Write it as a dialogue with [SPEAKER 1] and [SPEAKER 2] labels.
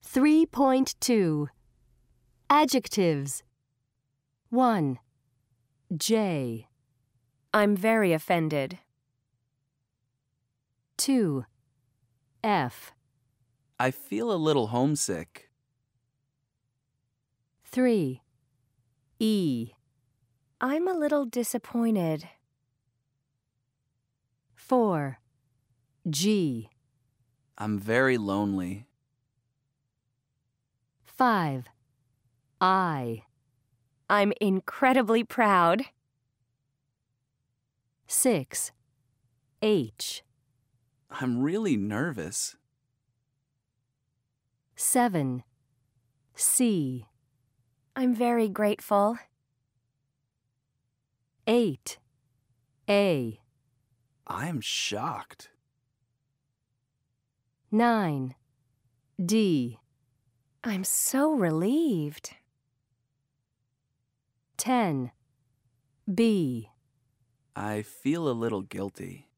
[SPEAKER 1] 3.2 Adjectives 1. J.
[SPEAKER 2] I'm very offended.
[SPEAKER 1] 2. F.
[SPEAKER 3] I feel a little homesick.
[SPEAKER 1] 3. E.
[SPEAKER 2] I'm a little disappointed.
[SPEAKER 1] 4. G.
[SPEAKER 3] I'm very lonely.
[SPEAKER 1] 5. I.
[SPEAKER 2] I'm incredibly proud.
[SPEAKER 1] 6. H.
[SPEAKER 3] I'm really nervous.
[SPEAKER 1] 7. C.
[SPEAKER 2] I'm very grateful.
[SPEAKER 1] 8. A.
[SPEAKER 3] I am shocked.
[SPEAKER 1] 9. D.
[SPEAKER 2] I'm so relieved.
[SPEAKER 1] 10. B.
[SPEAKER 3] I feel a little guilty.